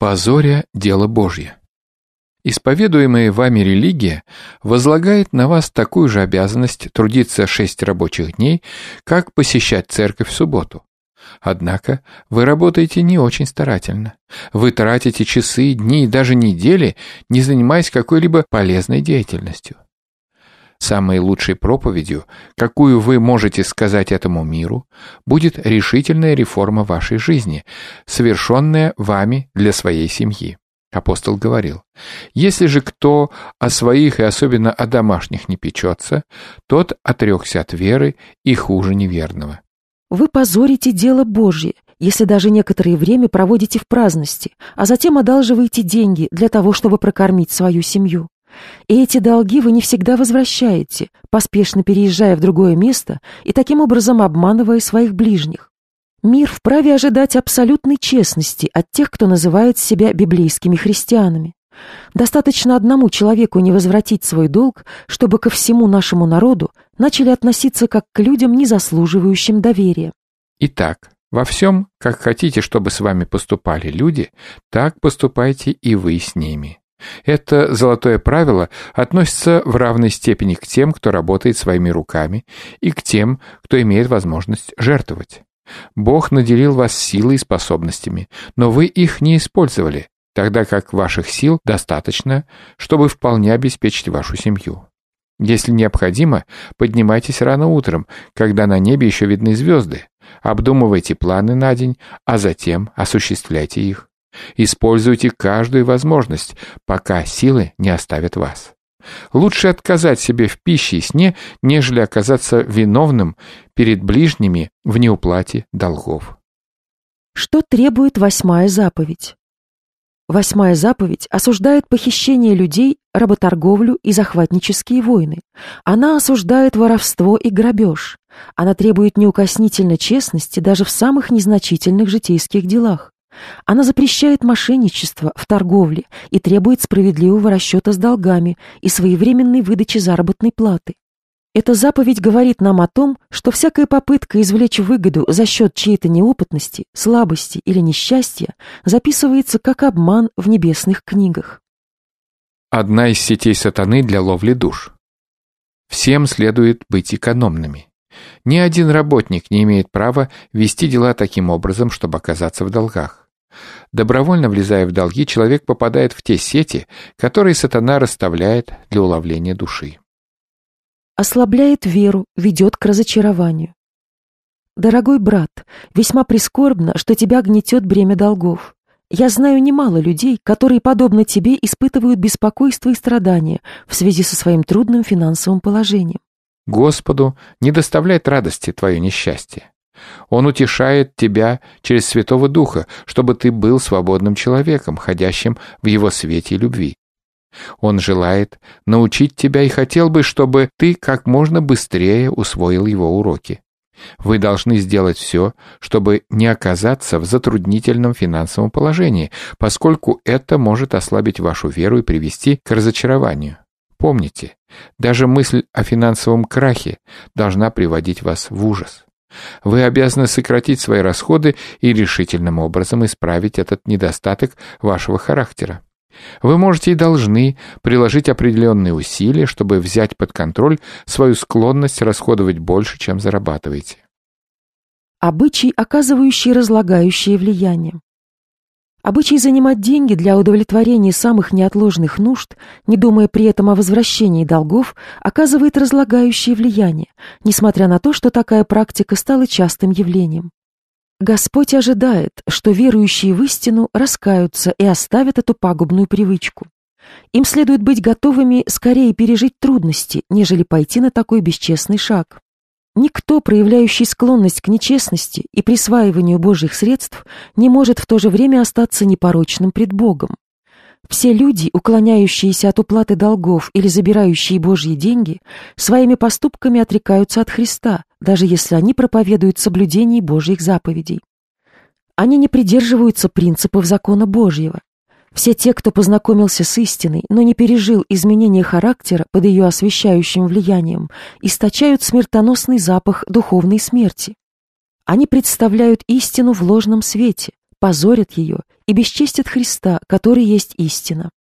позоря дело Божье. Исповедуемая вами религия возлагает на вас такую же обязанность трудиться 6 рабочих дней, как посещать церковь в субботу. Однако вы работаете не очень старательно. Вы тратите часы, дни и даже недели, не занимаясь какой-либо полезной деятельностью. Самой лучшей проповедью, какую вы можете сказать этому миру, будет решительная реформа вашей жизни, совершенная вами для своей семьи. Апостол говорил: «Если же кто о своих и особенно о домашних не печется, тот отрекся от веры и хуже неверного». Вы позорите дело Божье, если даже некоторое время проводите в праздности, а затем одалживаете деньги для того, чтобы прокормить свою семью. И эти долги вы не всегда возвращаете, поспешно переезжая в другое место и таким образом обманывая своих ближних. Мир вправе ожидать абсолютной честности от тех, кто называет себя библейскими христианами. Достаточно одному человеку не возвратить свой долг, чтобы ко всему нашему народу начали относиться как к людям, не заслуживающим доверия. Итак, во всем, как хотите, чтобы с вами поступали люди, так поступайте и вы с ними. Это золотое правило относится в равной степени к тем, кто работает своими руками, и к тем, кто имеет возможность жертвовать. Бог наделил вас силой и способностями, но вы их не использовали, тогда как ваших сил достаточно, чтобы вполне обеспечить вашу семью. Если необходимо, поднимайтесь рано утром, когда на небе еще видны звезды, обдумывайте планы на день, а затем осуществляйте их. Используйте каждую возможность, пока силы не оставят вас. Лучше отказать себе в пище и сне, нежели оказаться виновным перед ближними в неуплате долгов. Что требует 8-я заповедь? 8-я заповедь осуждает похищение людей, работорговлю и захватнические войны. Она осуждает воровство и грабеж. Она требует неукоснительной честности даже в самых незначительных житейских делах. Она запрещает мошенничество в торговле и требует справедливого расчета с долгами и своевременной выдачи заработной платы. Эта заповедь говорит нам о том, что всякая попытка извлечь выгоду за счет чьей-то неопытности, слабости или несчастья записывается как обман в небесных книгах. Одна из сетей сатаны для ловли душ. Всем следует быть экономными. Ни один работник не имеет права вести дела таким образом, чтобы оказаться в долгах. Добровольно влезая в долги, человек попадает в те сети, которые сатана расставляет для уловления души. Ослабляет веру, ведет к разочарованию. Дорогой брат, весьма прискорбно, что тебя гнетет бремя долгов. Я знаю немало людей, которые, подобно тебе, испытывают беспокойство и страдания в связи со своим трудным финансовым положением. Господу не доставляет радости твое несчастье. Он утешает тебя через Святого Духа, чтобы ты был свободным человеком, ходящим в Его свете и любви. Он желает научить тебя и хотел бы, чтобы ты как можно быстрее усвоил Его уроки. Вы должны сделать все, чтобы не оказаться в затруднительном финансовом положении, поскольку это может ослабить вашу веру и привести к разочарованию. Помните, даже мысль о финансовом крахе должна приводить вас в ужас. Вы обязаны сократить свои расходы и решительным образом исправить этот недостаток вашего характера. Вы можете и должны приложить определенные усилия, чтобы взять под контроль свою склонность расходовать больше, чем зарабатываете. Обычай, оказывающий разлагающее влияние. Обычай занимать деньги для удовлетворения самых неотложных нужд, не думая при этом о возвращении долгов, оказывает разлагающее влияние, несмотря на то, что такая практика стала частым явлением. Господь ожидает, что верующие в истину раскаются и оставят эту пагубную привычку. Им следует быть готовыми скорее пережить трудности, нежели пойти на такой бесчестный шаг. Никто, проявляющий склонность к нечестности и присваиванию Божьих средств, не может в то же время остаться непорочным пред Богом. Все люди, уклоняющиеся от уплаты долгов или забирающие Божьи деньги, своими поступками отрекаются от Христа, даже если они проповедуют соблюдение Божьих заповедей. Они не придерживаются принципов закона Божьего. Все те, кто познакомился с истиной, но не пережил изменения характера под ее освещающим влиянием, источают смертоносный запах духовной смерти. Они представляют истину в ложном свете, позорят ее и бесчестят Христа, который есть истина.